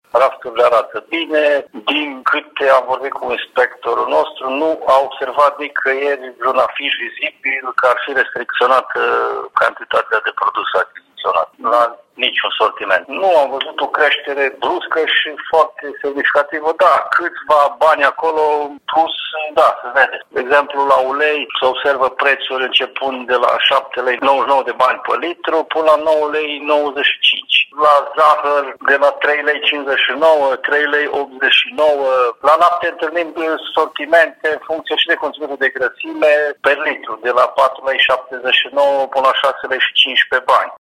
rafturile arată bine. Din câte am vorbit cu inspectorul nostru, nu a observat nicăieri vreun afiș vizibil că ar fi restricționată cantitatea de produs achiziționat la niciun sortiment. Nu am văzut o creștere bruscă și foarte semnificativă. Da, câțiva bani acolo plus, da, se vede. De exemplu, la ulei se observă prețuri începând de la 7 lei 99 de bani pe litru până la 9 lei 95. La zahăr de la 3 lei 59, 3 lei 89. La lapte întâlnim sortimente în funcție și de conținutul de grăsime per litru, de la 4 lei 79 până la 6 lei și 15 bani.